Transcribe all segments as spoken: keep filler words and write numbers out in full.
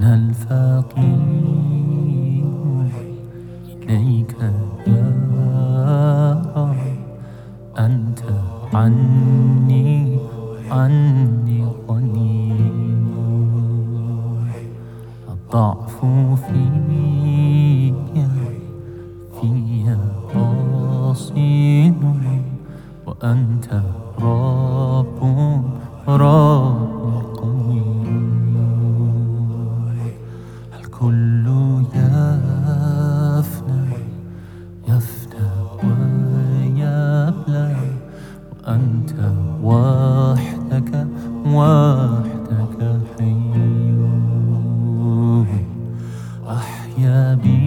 أنا الفقير إليك يا رب، أنت عني عني غني. الضعف في في أصيل، وأنت رب رب قوي. الكل يفنى يفنى ويبلى، وأنت وحدك وحدك حي. أحيا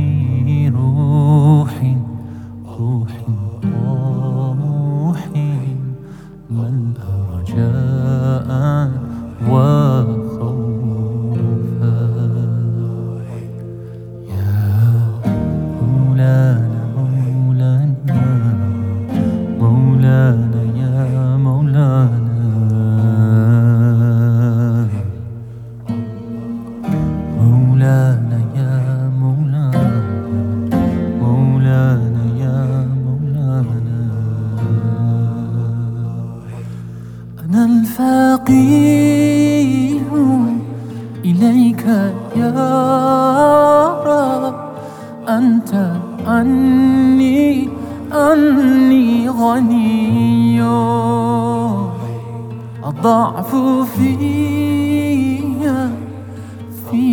بروح روح طموحي، ملأ رجاء وخوفا. يا مولانا مولانا مولانا يا مولانا، مولانا يا مولانا مولانا يا مولانا. أنا الفقير إليك يا رب، أنت عني عني غني. الضعف في في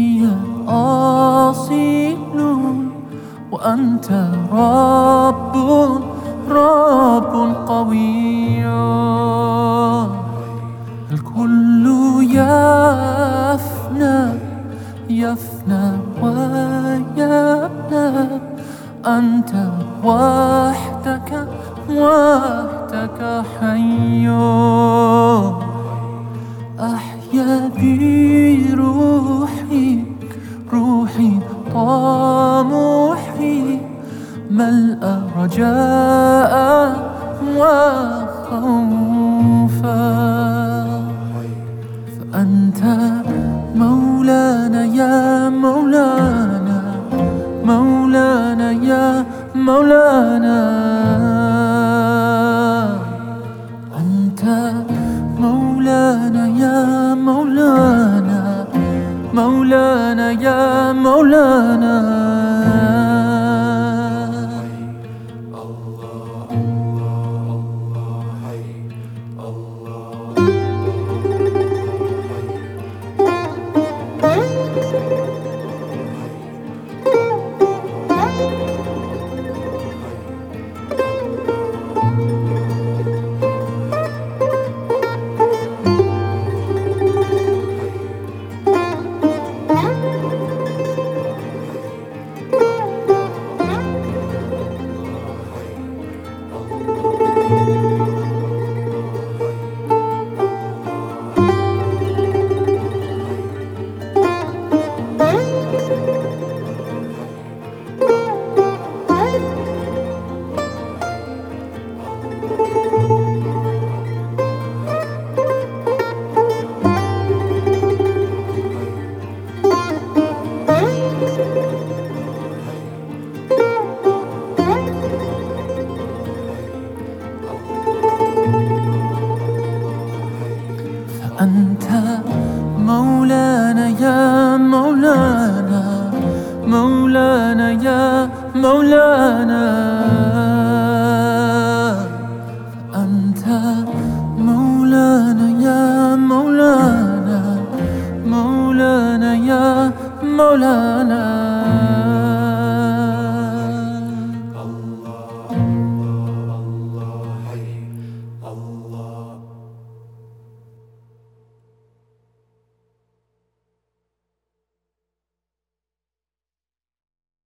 أصيل، وأنت رب رب قوي. الكل يفنى يفنى ويبلى، أنت وحدك وحدك حي. أحيا بروحي روحي طموحي، ملأ رجاء وخوفا. فأنت مولانا يا مولانا مولانا يا مولانا. أنت مولانا يا مولانا مولانا يا مولانا.